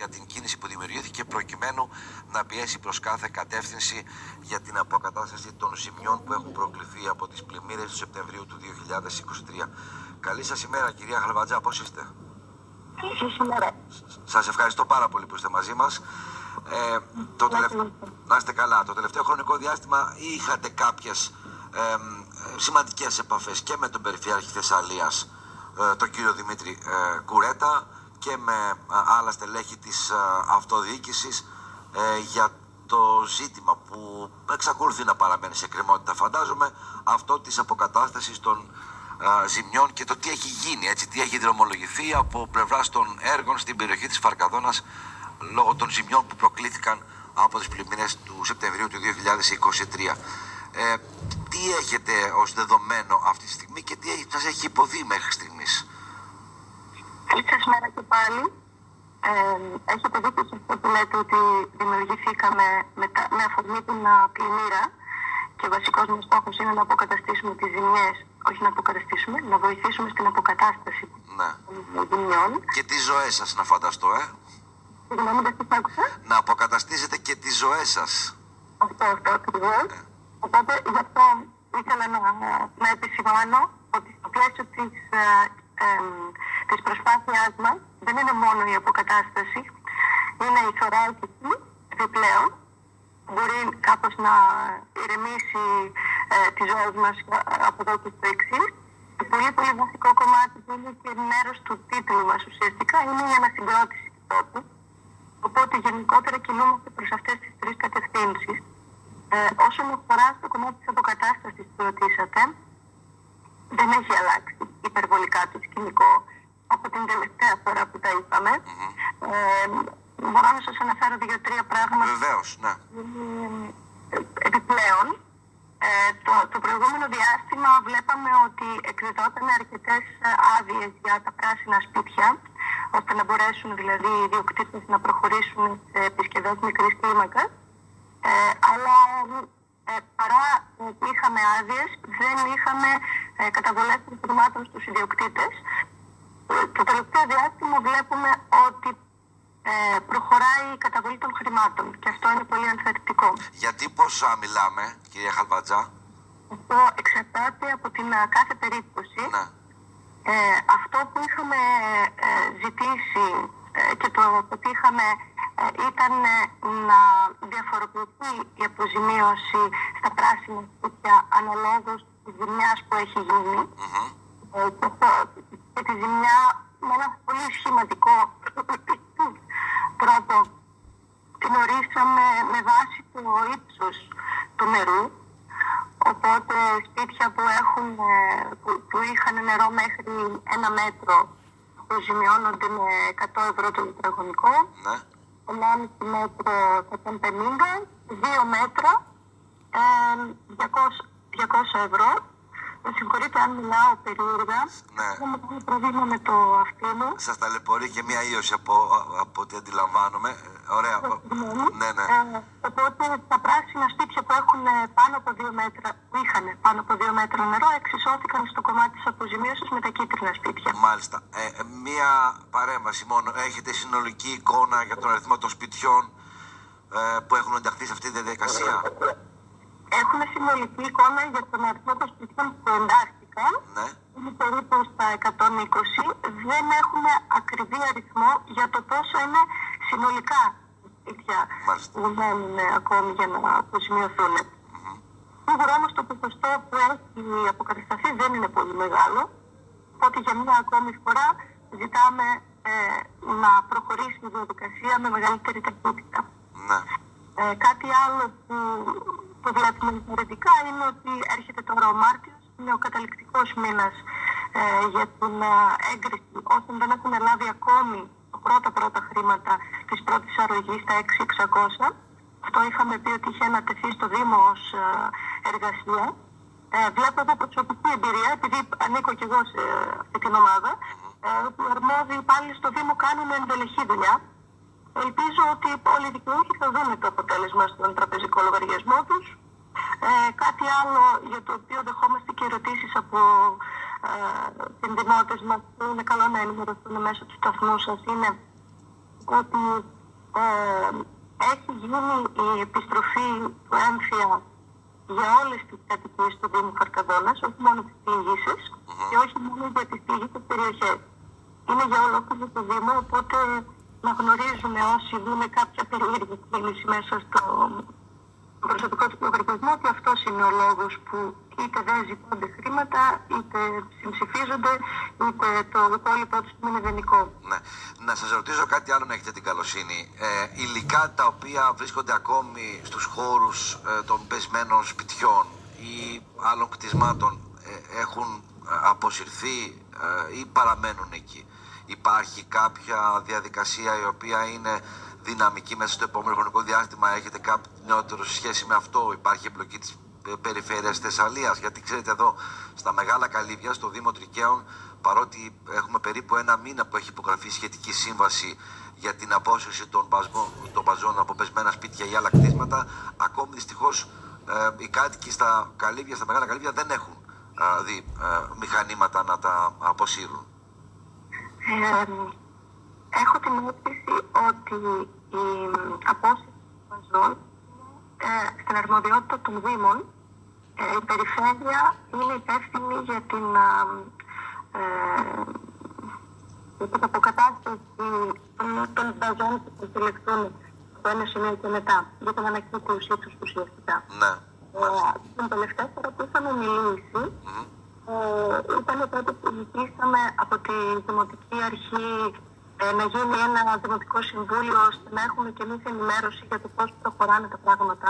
για την κίνηση που δημιουργήθηκε προκειμένου να πιέσει προς κάθε κατεύθυνση για την αποκατάσταση των ζημιών που έχουν προκληθεί από τις πλημμύρες του Σεπτεμβρίου του 2023. Καλή σας ημέρα, κυρία Χαλβατζά, πώς είστε? Σας ευχαριστώ πάρα πολύ που είστε μαζί μας. Να είστε καλά. Το τελευταίο χρονικό διάστημα είχατε κάποιες σημαντικές επαφές και με τον Περιφερειάρχη Θεσσαλίας, τον κύριο Δημήτρη Κουρέτα, και με άλλα στελέχη της αυτοδιοίκησης για το ζήτημα που εξακολουθεί να παραμένει σε κρεμότητα, φαντάζομαι, αυτό της αποκατάστασης των ζημιών και το τι έχει γίνει, έτσι, τι έχει δρομολογηθεί από πλευράς των έργων στην περιοχή της Φαρκαδόνας λόγω των ζημιών που προκλήθηκαν από τις πλημμύρες του Σεπτεμβρίου του 2023. Τι έχετε ως δεδομένο αυτή τη στιγμή και τι σας έχει υποδεί μέχρι στιγμής? Καλή σας μέρα και πάλι. Έχετε δίκιο σε αυτό που λέτε, ότι δημιουργηθήκαμε με αφορμή την πλημμύρα και βασικός μας στόχος είναι να αποκαταστήσουμε τις ζημιές, όχι να αποκαταστήσουμε, να βοηθήσουμε στην αποκατάσταση των ζημιών. Και τις ζωές σας, να φανταστώ, Συγγνώμη, δεν σας άκουσα. Να αποκαταστήσετε και τις ζωές σας. Αυτό ακριβώς. Οπότε γι' αυτό ήθελα να επισημάνω ότι στο πλαίσιο της προσπάθειάς μας δεν είναι μόνο η αποκατάσταση, είναι η θωράκιση επιπλέον. Μπορεί κάπως να ηρεμήσει τις ζωές μας από εδώ και στο εξής. Το πολύ πολύ βασικό κομμάτι που είναι και μέρος του τίτλου μας ουσιαστικά είναι η ανασυγκρότηση του τόπου. Οπότε γενικότερα κινούμαστε προς αυτές τις τρεις κατευθύνσεις. Όσον αφορά στο κομμάτι της αποκατάστασης που ρωτήσατε, δεν έχει αλλάξει υπερβολικά το σκηνικό από την τελευταία φορά που τα είπαμε. Μπορώ να σας αναφέρω 2-3 πράγματα. Βεβαίως, ναι. Επιπλέον, το προηγούμενο διάστημα βλέπαμε ότι εκδιδόταν αρκετές άδειες για τα πράσινα σπίτια, ώστε να μπορέσουν δηλαδή οι ιδιοκτήτες να προχωρήσουν σε επισκευές μικρής κλίμακας. Αλλά παρά ότι είχαμε άδειες, δεν είχαμε καταβολές των χρημάτων στους ιδιοκτήτες. Το τελευταίο διάστημα βλέπουμε ότι προχωράει η καταβολή των χρημάτων και αυτό είναι πολύ ενθαρρυντικό. Γιατί πόσα μιλάμε, κυρία Χαλβατζά? Αυτό εξαρτάται από την κάθε περίπτωση. Ναι. Αυτό που είχαμε ζητήσει και το πετύχαμε ήταν να διαφοροποιηθεί η αποζημίωση στα πράσινα σπίτια αναλόγως της ζημιάς που έχει γίνει. Και τη ζημιά με ένα πολύ σχηματικό τρόπο την ορίσαμε με βάση το ύψος του νερού. Οπότε σπίτια που είχαν νερό μέχρι 1 μέτρο αποζημιώνονται με 100 ευρώ το τετραγωνικό, 1,5 μέτρο 150, 2 μέτρα 200 ευρώ. Με συγχωρείτε αν μιλάω περίεργα. Έχουμε κάνει πρόβλημα με το αυτί μου. Σας ταλαιπωρεί και μία ίωση από ό,τι αντιλαμβάνομαι. Ωραία. Ναι. Οπότε τα πράσινα σπίτια που έχουν πάνω από 2 μέτρα, που είχαν πάνω από 2 μέτρα νερό, εξισώθηκαν στο κομμάτι της αποζημίωσης με τα κίτρινα σπίτια. Μάλιστα. Μία παρέμβαση μόνο. Έχετε συνολική εικόνα για τον αριθμό των σπιτιών που έχουν ενταχθεί σε αυτή τη διαδικασία? Έχουμε συνολική εικόνα για τον αριθμό των σπιτιών που εντάχθηκαν. Ναι. Είναι περίπου στα 120. Δεν έχουμε ακριβή αριθμό για το πόσο είναι συνολικά σπίτια που μένουν ακόμη για να αποζημιωθούν. Σίγουρα όμως το ποσοστό που έχει αποκατασταθεί δεν είναι πολύ μεγάλο. Οπότε για μια ακόμη φορά ζητάμε να προχωρήσει η διαδικασία με μεγαλύτερη ταχύτητα. Ναι. Κάτι άλλο που βλέπουμε θεωρητικά είναι ότι έρχεται τώρα ο Μάρτιος, είναι ο καταληκτικός μήνας για την έγκριση όσων δεν έχουν λάβει ακόμη πρώτα χρήματα της πρώτης αρρωγής, τα 6.600. Αυτό είχαμε πει ότι είχε ανατεθεί στο Δήμο ως εργασία. Βλέπω εδώ προσωπική εμπειρία, επειδή ανήκω και εγώ σε αυτή την ομάδα, ότι οι αρμόδιοι υπάλληλοι στο Δήμο κάνουν εντελεχή δουλειά. Ελπίζω ότι όλοι οι δικαιούχοι θα δουν το αποτέλεσμα στον τραπεζικό λογαριασμό τους. Κάτι άλλο για το οποίο δεχόμαστε και ερωτήσεις από συνδημότες μας, που είναι καλό να ενημερωθούν μέσω του σταθμού σας, είναι ότι έχει γίνει η επιστροφή του έμφυα για όλες τις κατοικίες του Δήμου Φαρκαδόνας, όχι μόνο τις πληγήσεις και όχι μόνο για τις πληγήσεις περιοχές. Είναι για ολόκληρο το Δήμο, οπότε να γνωρίζουν όσοι δουν κάποια περίεργη κίνηση μέσα στο προσωπικό του λογαριασμό ότι αυτός είναι ο λόγος που είτε δεν ζητώνται χρήματα, είτε συμψηφίζονται, είτε το υπόλοιπο του είναι μηδενικό. Ναι. Να σας ρωτήσω κάτι άλλο, να έχετε την καλοσύνη. Υλικά τα οποία βρίσκονται ακόμη στους χώρους των πεσμένων σπιτιών ή άλλων κτισμάτων έχουν αποσυρθεί ή παραμένουν εκεί? Υπάρχει κάποια διαδικασία η οποία είναι δυναμική μέσα στο επόμενο χρονικό διάστημα? Έχετε κάτι νεότερο σε σχέση με αυτό? Υπάρχει εμπλοκή της περιφέρειας Θεσσαλίας? Γιατί ξέρετε, εδώ στα Μεγάλα Καλύβια, στο Δήμο Τρικαίων, παρότι έχουμε περίπου ένα μήνα που έχει υπογραφεί σχετική σύμβαση για την απόσυρση των μπαζών από πεσμένα σπίτια ή άλλα κτίσματα, ακόμη δυστυχώς οι κάτοικοι στα Καλύβια, στα Μεγάλα Καλύβια, δεν έχουν δει μηχανήματα να τα αποσύρουν. Έχω την αίσθηση ότι η απόσυρση των μπαζών στην αρμοδιότητα των Δήμων. Η περιφέρεια είναι υπεύθυνη για την αποκατάσταση των μπαζών που θα συλλεχθούν από ένα σημείο και μετά, για την ανακύκλωση τους ουσιαστικά. Ναι. Την τελευταία φορά που είχαμε μιλήσει, ήταν τότε που ζητήσαμε από τη Δημοτική Αρχή να γίνει ένα δημοτικό συμβούλιο, ώστε να έχουμε και εμείς ενημέρωση για το πώς προχωράνε τα πράγματα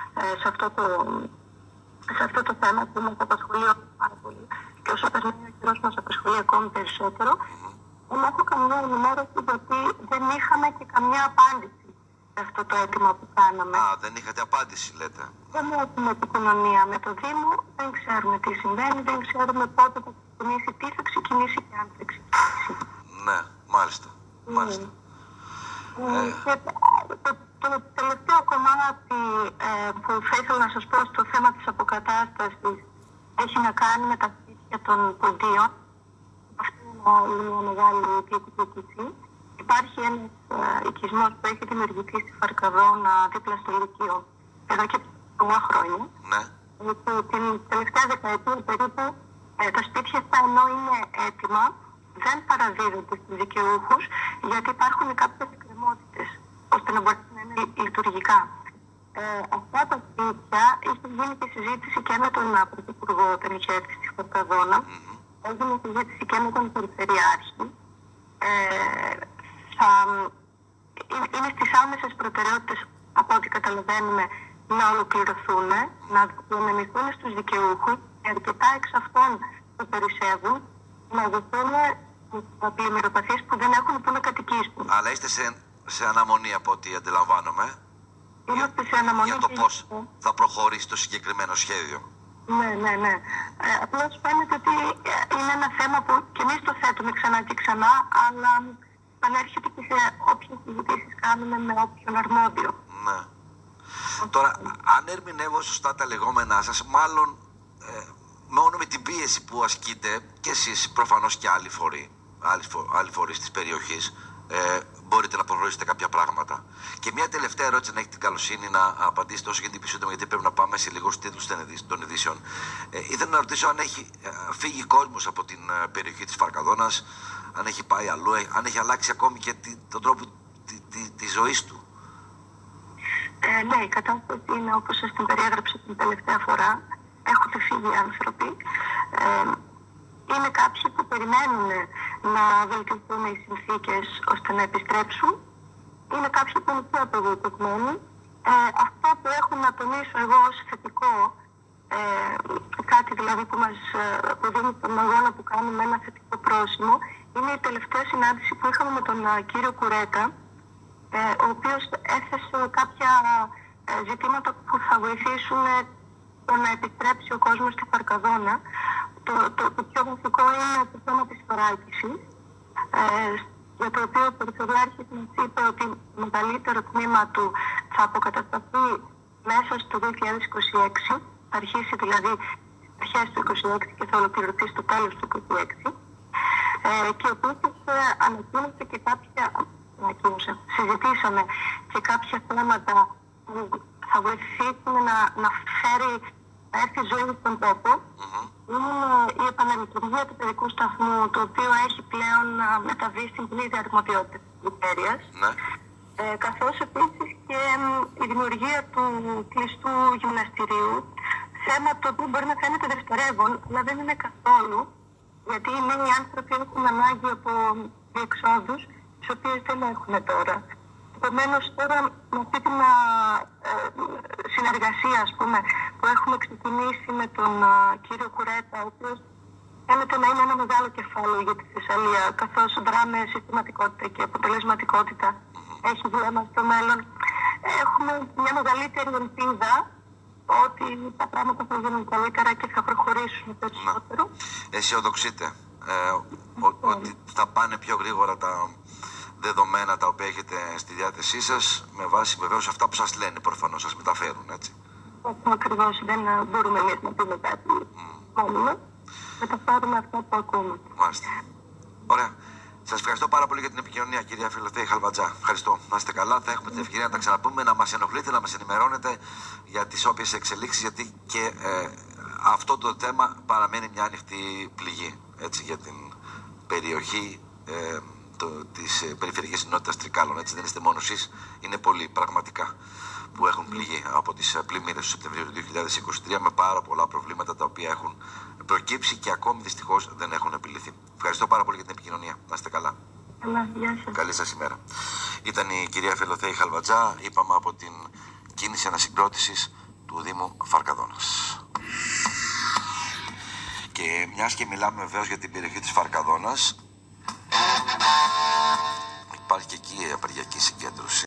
σε αυτό το θέμα που μας απασχολεί πάρα πολύ. Και όσο περνάει ο καιρός μας απασχολεί ακόμη περισσότερο. Δεν έχω καμία ενημέρωση, γιατί δεν είχαμε και καμιά απάντηση σε αυτό το αίτημα που κάναμε. Δεν είχατε απάντηση, λέτε? Δεν έχουμε επικοινωνία με το Δήμο, δεν ξέρουμε τι συμβαίνει, δεν ξέρουμε πότε θα ξεκινήσει, τι θα ξεκινήσει και αν θα ξεκινήσει. Ναι, μάλιστα. Μάλιστα. Και το τελευταίο κομμάτι που θα ήθελα να σας πω στο θέμα της αποκατάστασης έχει να κάνει με τα σπίτια των ποντίων. Αυτή είναι μια μεγάλη διεκδίκηση. Υπάρχει ένας οικισμός που έχει δημιουργηθεί στη Φαρκαδόνα δίπλα στο Λυκείο εδώ και πολλά χρόνια. Ναι. Την τελευταία δεκαετία περίπου τα σπίτια αυτά, ενώ είναι έτοιμα, δεν παραδίδονται στους δικαιούχους, γιατί υπάρχουν κάποιες εκκρεμότητες ώστε να μπορούν να είναι λειτουργικά. Αυτά τα σπίτια είχε γίνει και συζήτηση και με τον Πρωθυπουργό, τον είχε έρθει στη Φαρκαδόνα. Έγινε συζήτηση και με τον Περιφερειάρχη. Είναι στις άμεσες προτεραιότητες, από ό,τι καταλαβαίνουμε, να ολοκληρωθούν, να διαμενηθούν στους δικαιούχους, και αρκετά εξ αυτών που περισσεύουν να δοθούν πλημμυροπαθείς που δεν έχουν που να κατοικήσουν. Αλλά είστε σε αναμονή, από ό,τι αντιλαμβάνομαι, Είμαστε σε αναμονή για το πώς θα προχωρήσει το συγκεκριμένο σχέδιο. Ναι. Απλώς φαίνεται ότι είναι ένα θέμα που και εμείς το θέτουμε ξανά και ξανά, αλλά πανέρχεται και σε όποιες συζητήσεις κάνουμε με όποιον αρμόδιο. Ναι. Τώρα, αν ερμηνεύω σωστά τα λεγόμενά σας, μάλλον μόνο με την πίεση που ασκείτε και εσείς, προφανώς και άλλοι φορείς της περιοχής, μπορείτε να προχωρήσετε κάποια πράγματα. Και μια τελευταία ερώτηση, να έχετε την καλοσύνη να απαντήσετε όσο γίνεται πιο σύντομα, γιατί πρέπει να πάμε σε λίγους τίτλους των ειδήσεων. Ήθελα να ρωτήσω αν έχει φύγει κόσμος από την περιοχή της Φαρκαδόνας, αν έχει πάει αλλού, αν έχει αλλάξει ακόμη και τον τρόπο της ζωής του. Ναι, η κατάσταση είναι όπως σας την περιέγραψα την τελευταία φορά. Έχουν φύγει άνθρωποι. Είναι κάποιοι που περιμένουν να βελτιωθούν οι συνθήκες ώστε να επιστρέψουν. Είναι κάποιοι που είναι πιο απογοητευμένοι. Αυτό που έχω να τονίσω εγώ ως θετικό, κάτι δηλαδή που μας δίνει τον αγώνα που κάνουμε ένα θετικό πρόσημο, είναι η τελευταία συνάντηση που είχαμε με τον κύριο Κουρέτα, ο οποίος έθεσε κάποια ζητήματα που θα βοηθήσουν το να επιστρέψει ο κόσμος στη Φαρκαδόνα. Το πιο βασικό είναι το θέμα της θωράκισης, για το οποίο ο Περιφερειάρχης μας είπε ότι το μεγαλύτερο τμήμα του θα αποκατασταθεί μέσα στο 2026, θα αρχίσει δηλαδή στις αρχές του 2026 και θα ολοκληρωθεί στο τέλος του 2026. Και επίσης ανακοίνωσε και κάποια ανακοίνωσε. Συζητήσαμε και κάποια θέματα που θα βοηθήσουν να έρθει ζωή στον τόπο. Είναι η επαναλειτουργία του παιδικού σταθμού, το οποίο έχει πλέον μεταβεί στην πλήρη αρμοδιότητα της περιφέρειας. Καθώς επίσης και η δημιουργία του κλειστού γυμναστηρίου, θέμα το οποίο μπορεί να φαίνεται δευτερεύον, αλλά δεν είναι καθόλου, γιατί οι νέοι άνθρωποι έχουν ανάγκη από διεξόδους, τις οποίες δεν έχουν τώρα. Επομένως, τώρα με αυτή την συνεργασία, ας πούμε, που έχουμε ξεκινήσει με τον κύριο Κουρέτα, ο οποίος φαίνεται να είναι ένα μεγάλο κεφάλαιο για τη Θεσσαλία, καθώς δράμε συστηματικότητα και αποτελεσματικότητα. Έχει βλέμμα στο μέλλον. Έχουμε μια μεγαλύτερη ελπίδα ότι τα πράγματα θα γίνουν καλύτερα και θα προχωρήσουν περισσότερο. Αισιοδοξείτε ότι θα πάνε πιο γρήγορα τα δεδομένα τα οποία έχετε στη διάθεσή σας, με βάση βεβαίως αυτά που σας λένε, προφανώς σας μεταφέρουν, έτσι. Ακριβώς, δεν μπορούμε εμείς να πούμε κάτι μόνο. Μεταφέρουμε αυτά που ακούμε. Μάλιστα. Ωραία. Σας ευχαριστώ πάρα πολύ για την επικοινωνία, κυρία Φιλοθέη Χαλβατζά. Ευχαριστώ. Να είστε καλά. Θα έχουμε την ευκαιρία να τα ξαναπούμε, να μας ενοχλείτε, να μας ενημερώνετε για τις όποιες εξελίξεις, γιατί και αυτό το θέμα παραμένει μια ανοιχτή πληγή, έτσι, για την περιοχή της περιφερειακής ενότητας Τρικάλων. Έτσι, δεν είστε μόνο εσείς, είναι πολλοί πραγματικά που έχουν πληγεί από τις πλημμύρες του Σεπτεμβρίου του 2023 με πάρα πολλά προβλήματα τα οποία έχουν προκύψει και ακόμη δυστυχώς δεν έχουν επιλυθεί. Ευχαριστώ πάρα πολύ για την επικοινωνία. Να είστε καλά. Γεια σας. Καλή σας ημέρα. Ήταν η κυρία Φιλοθέη Χαλβατζά, είπαμε, από την κίνηση ανασυγκρότησης του Δήμου Φαρκαδόνας. Και μιας και μιλάμε βεβαίως για την περιοχή της Φαρκαδόνας, υπάρχει και εκεί η απεργιακή συγκέντρωση.